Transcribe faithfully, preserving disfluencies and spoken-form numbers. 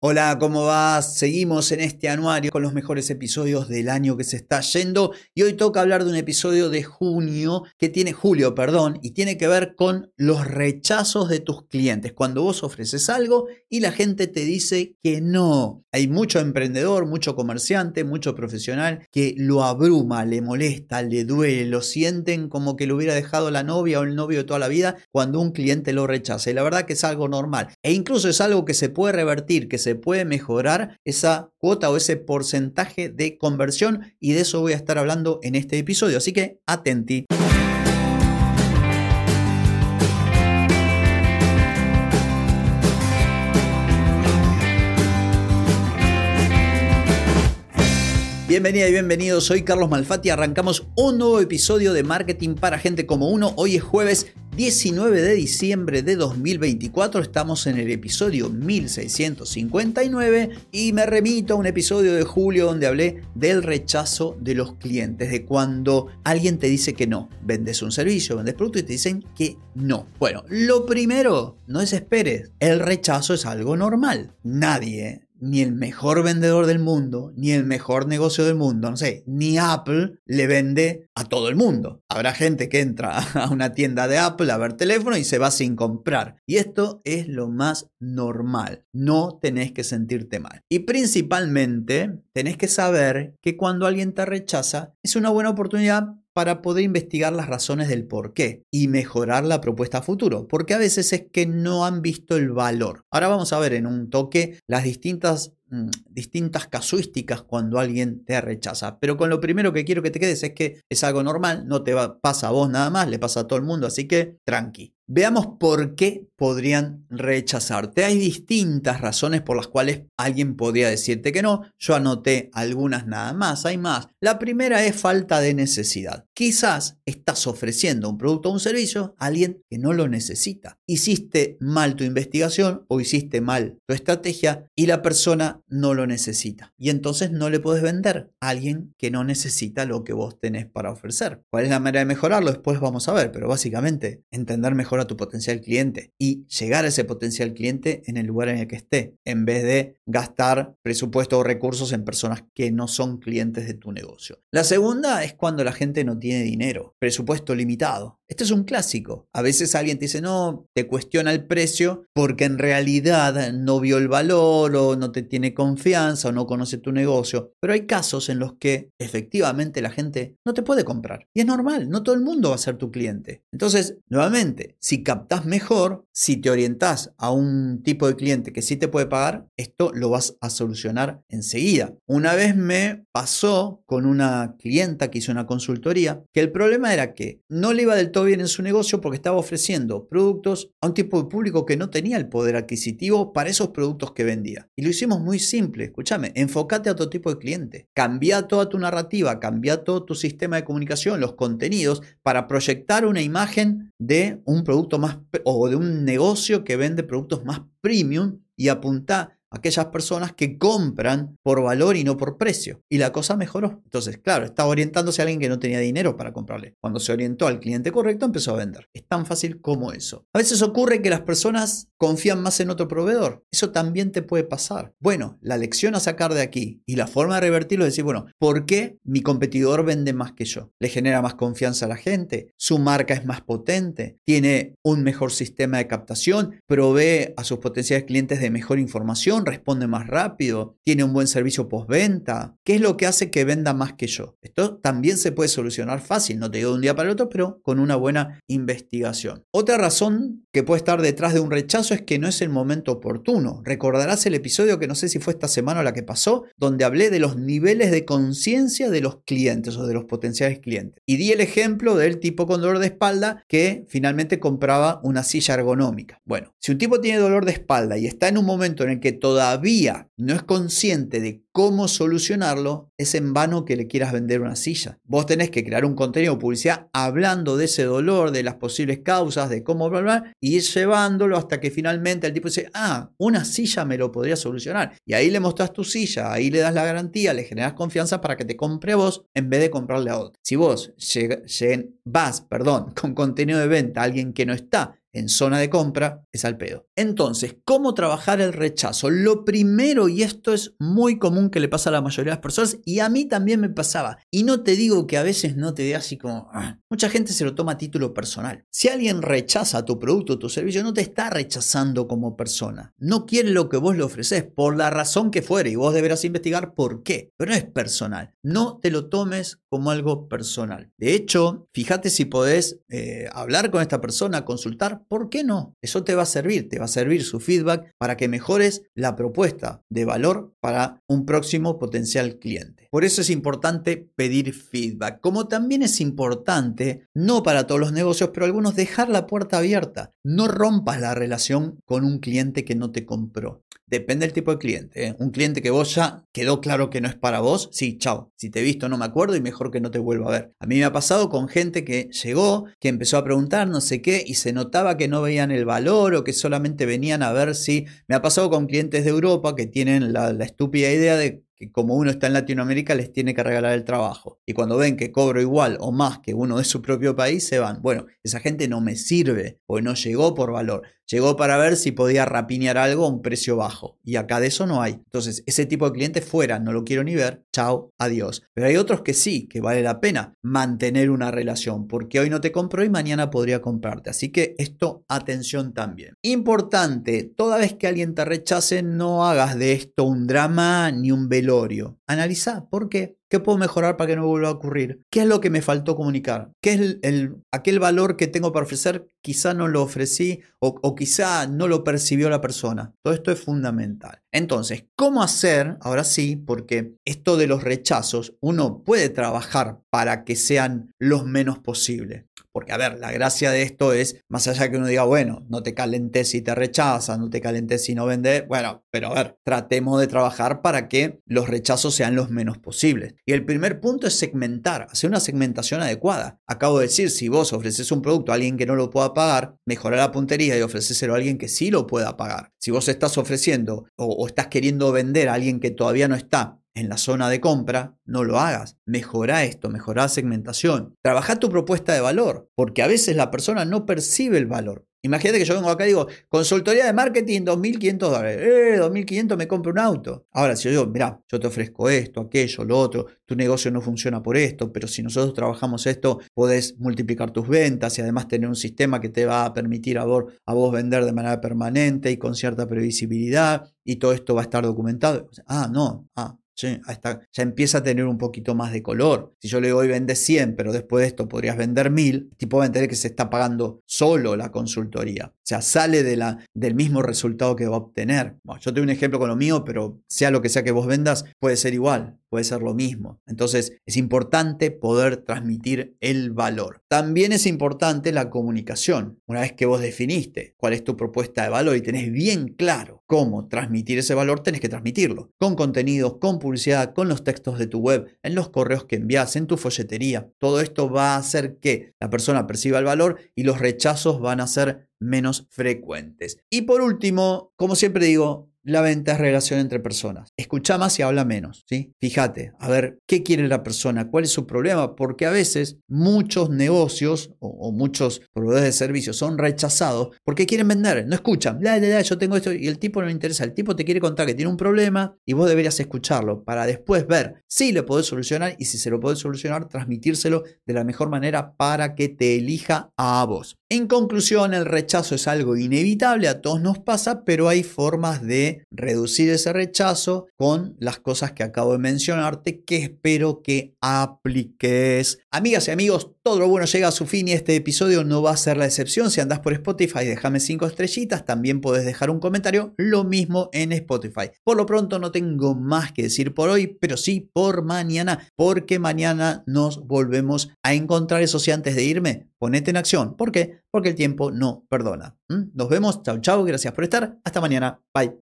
Hola, ¿cómo vas? Seguimos en este anuario con los mejores episodios del año que se está yendo y hoy toca hablar de un episodio de junio que tiene, julio, perdón, y tiene que ver con los rechazos de tus clientes. Cuando vos ofreces algo y la gente te dice que no. Hay mucho emprendedor, mucho comerciante, mucho profesional que lo abruma, le molesta, le duele, lo sienten como que lo hubiera dejado la novia o el novio de toda la vida cuando un cliente lo rechaza. Y la verdad que es algo normal e incluso es algo que se puede revertir, que se puede mejorar esa cuota o ese porcentaje de conversión y de eso voy a estar hablando en este episodio, así que atenti. Bienvenida y bienvenido, soy Carlos Malfatti, arrancamos un nuevo episodio de Marketing para Gente Como Uno. Hoy es jueves diecinueve de diciembre de dos mil veinticuatro, estamos en el episodio mil seiscientos cincuenta y nueve y me remito a un episodio de julio donde hablé del rechazo de los clientes, de cuando alguien te dice que no, vendes un servicio, vendes producto y te dicen que no. Bueno, lo primero, no desesperes, el rechazo es algo normal, nadie ni el mejor vendedor del mundo, ni el mejor negocio del mundo, no sé, ni Apple le vende a todo el mundo. Habrá gente que entra a una tienda de Apple a ver teléfono y se va sin comprar. Y esto es lo más normal. No tenés que sentirte mal. Y principalmente tenés que saber que cuando alguien te rechaza es una buena oportunidad para poder investigar las razones del por qué y mejorar la propuesta a futuro, porque a veces es que no han visto el valor. Ahora vamos a ver en un toque las distintas, mmm, distintas casuísticas cuando alguien te rechaza, pero con lo primero que quiero que te quedes es que es algo normal, no te va, pasa a vos nada más, le pasa a todo el mundo, así que tranqui. Veamos por qué podrían rechazarte. Hay distintas razones por las cuales alguien podría decirte que no. Yo anoté algunas nada más, hay más. La primera es falta de necesidad. Quizás estás ofreciendo un producto o un servicio a alguien que no lo necesita. Hiciste mal tu investigación o hiciste mal tu estrategia y la persona no lo necesita. Y entonces no le puedes vender a alguien que no necesita lo que vos tenés para ofrecer. ¿Cuál es la manera de mejorarlo? Después vamos a ver, pero básicamente entender mejor a tu potencial cliente y llegar a ese potencial cliente en el lugar en el que esté, en vez de gastar presupuesto o recursos en personas que no son clientes de tu negocio. La segunda es cuando la gente no tiene dinero, presupuesto limitado. Este es un clásico. A veces alguien te dice, no, te cuestiona el precio porque en realidad no vio el valor o no te tiene confianza o no conoce tu negocio. Pero hay casos en los que efectivamente la gente no te puede comprar. Y es normal, no todo el mundo va a ser tu cliente. Entonces, nuevamente, si captás mejor, si te orientás a un tipo de cliente que sí te puede pagar, esto lo vas a solucionar enseguida. Una vez me pasó con una clienta que hizo una consultoría que el problema era que no le iba del todo bien en su negocio porque estaba ofreciendo productos a un tipo de público que no tenía el poder adquisitivo para esos productos que vendía. Y lo hicimos muy simple, escúchame, enfócate a otro tipo de cliente, cambia toda tu narrativa, cambia todo tu sistema de comunicación, los contenidos para proyectar una imagen de un producto más o de un negocio que vende productos más premium y apunta a aquellas personas que compran por valor y no por precio. Y la cosa mejoró. Entonces, claro, estaba orientándose a alguien que no tenía dinero para comprarle. Cuando se orientó al cliente correcto, empezó a vender. Es tan fácil como eso. A veces ocurre que las personas confían más en otro proveedor. Eso también te puede pasar. Bueno, la lección a sacar de aquí y la forma de revertirlo es decir, bueno, ¿por qué mi competidor vende más que yo? ¿Le genera más confianza a la gente? ¿Su marca es más potente? ¿Tiene un mejor sistema de captación? ¿Provee a sus potenciales clientes de mejor información? ¿Responde más rápido? ¿Tiene un buen servicio postventa? ¿Qué es lo que hace que venda más que yo? Esto también se puede solucionar fácil, no te digo de un día para el otro, pero con una buena investigación. Otra razón que puede estar detrás de un rechazo es que no es el momento oportuno. Recordarás el episodio que no sé si fue esta semana o la que pasó, donde hablé de los niveles de conciencia de los clientes o de los potenciales clientes. Y di el ejemplo del tipo con dolor de espalda que finalmente compraba una silla ergonómica. Bueno, si un tipo tiene dolor de espalda y está en un momento en el que todavía no es consciente de cómo solucionarlo, es en vano que le quieras vender una silla. Vos tenés que crear un contenido de publicidad hablando de ese dolor, de las posibles causas, de cómo bla, bla, y ir llevándolo hasta que finalmente el tipo dice, ah, una silla me lo podría solucionar. Y ahí le mostrás tu silla, ahí le das la garantía, le generas confianza para que te compre a vos en vez de comprarle a otro. Si vos lleg- lleg- vas perdón, con contenido de venta a alguien que no está en zona de compra, es al pedo. Entonces, ¿cómo trabajar el rechazo? Lo primero, y esto es muy común que le pasa a la mayoría de las personas, y a mí también me pasaba, y no te digo que a veces no te dé así como... Ah. Mucha gente se lo toma a título personal. Si alguien rechaza tu producto o tu servicio, no te está rechazando como persona. No quiere lo que vos le ofreces, por la razón que fuere, y vos deberás investigar por qué. Pero no es personal. No te lo tomes como algo personal. De hecho, fíjate si podés eh, hablar con esta persona, consultar, ¿por qué no? Eso te va a servir, te va a servir su feedback para que mejores la propuesta de valor para un próximo potencial cliente. Por eso es importante pedir feedback. Como también es importante, no para todos los negocios, pero algunos, dejar la puerta abierta. No rompas la relación con un cliente que no te compró. Depende del tipo de cliente, ¿eh? Un cliente que vos ya quedó claro que no es para vos, sí, chao. Si te he visto no me acuerdo y mejor que no te vuelva a ver. A mí me ha pasado con gente que llegó, que empezó a preguntar no sé qué y se notaba que no veían el valor o que solamente venían a ver si... Me ha pasado con clientes de Europa que tienen la, la estúpida idea de que como uno está en Latinoamérica les tiene que regalar el trabajo. Y cuando ven que cobro igual o más que uno de su propio país, se van. Bueno, esa gente no me sirve, porque no llegó por valor. Llegó para ver si podía rapiñar algo a un precio bajo. Y acá de eso no hay. Entonces, ese tipo de cliente fuera, no lo quiero ni ver. Chao, adiós. Pero hay otros que sí, que vale la pena mantener una relación, porque hoy no te compró y mañana podría comprarte. Así que esto, atención también. Importante, toda vez que alguien te rechace, no hagas de esto un drama ni un velorio. Analiza por qué. ¿Qué puedo mejorar para que no vuelva a ocurrir? ¿Qué es lo que me faltó comunicar? ¿Qué es el, el, aquel valor que tengo para ofrecer? Quizá no lo ofrecí o, o quizá no lo percibió la persona. Todo esto es fundamental. Entonces, ¿cómo hacer? Ahora sí, porque esto de los rechazos, uno puede trabajar para que sean los menos posible. Porque, a ver, la gracia de esto es, más allá que uno diga, bueno, no te calentes si te rechazan, no te calentes si no vendes, bueno, pero a ver, tratemos de trabajar para que los rechazos sean los menos posibles. Y el primer punto es segmentar, hacer una segmentación adecuada. Acabo de decir, si vos ofreces un producto a alguien que no lo pueda pagar, mejora la puntería y ofrecéselo a alguien que sí lo pueda pagar. Si vos estás ofreciendo o, o estás queriendo vender a alguien que todavía no está en la zona de compra, no lo hagas. Mejora esto, mejora la segmentación. Trabaja tu propuesta de valor, porque a veces la persona no percibe el valor. Imagínate que yo vengo acá y digo, consultoría de marketing, dos mil quinientos dólares. Eh, dos mil quinientos me compro un auto. Ahora, si yo digo, mirá, yo te ofrezco esto, aquello, lo otro, tu negocio no funciona por esto, pero si nosotros trabajamos esto, podés multiplicar tus ventas y además tener un sistema que te va a permitir a vos, a vos vender de manera permanente y con cierta previsibilidad, y todo esto va a estar documentado. Ah, no, ah. Sí, hasta ya empieza a tener un poquito más de color. Si yo le digo hoy vende cien, pero después de esto podrías vender mil, el tipo va a entender que se está pagando solo la consultoría. O sea, sale de la, del mismo resultado que va a obtener. Bueno, yo tengo un ejemplo con lo mío, pero sea lo que sea que vos vendas, puede ser igual, puede ser lo mismo. Entonces, es importante poder transmitir el valor. También es importante la comunicación. Una vez que vos definiste cuál es tu propuesta de valor y tenés bien claro cómo transmitir ese valor, tenés que transmitirlo. Con contenidos, con publicidad, con los textos de tu web, en los correos que envías, en tu folletería. Todo esto va a hacer que la persona perciba el valor y los rechazos van a ser menos frecuentes. Y por último, como siempre digo, la venta es relación entre personas. Escucha más y habla menos, ¿sí? Fíjate, a ver, ¿qué quiere la persona? ¿Cuál es su problema? Porque a veces muchos negocios o, o muchos proveedores de servicios son rechazados porque quieren vender, no escuchan. La, la, la, yo tengo esto y el tipo no le interesa. El tipo te quiere contar que tiene un problema y vos deberías escucharlo para después ver si le podés solucionar y si se lo podés solucionar, transmitírselo de la mejor manera para que te elija a vos. En conclusión, el rechazo es algo inevitable, a todos nos pasa, pero hay formas de reducir ese rechazo con las cosas que acabo de mencionarte que espero que apliques. Amigas y amigos, todo lo bueno llega a su fin y este episodio no va a ser la excepción. Si andás por Spotify, déjame cinco estrellitas, también podés dejar un comentario, lo mismo en Spotify. Por lo pronto no tengo más que decir por hoy, pero sí por mañana, porque mañana nos volvemos a encontrar. Eso sí, antes de irme, ponete en acción. ¿Por qué? Porque el tiempo no perdona. ¿Mm? Nos vemos, chau chau, gracias por estar, hasta mañana, bye.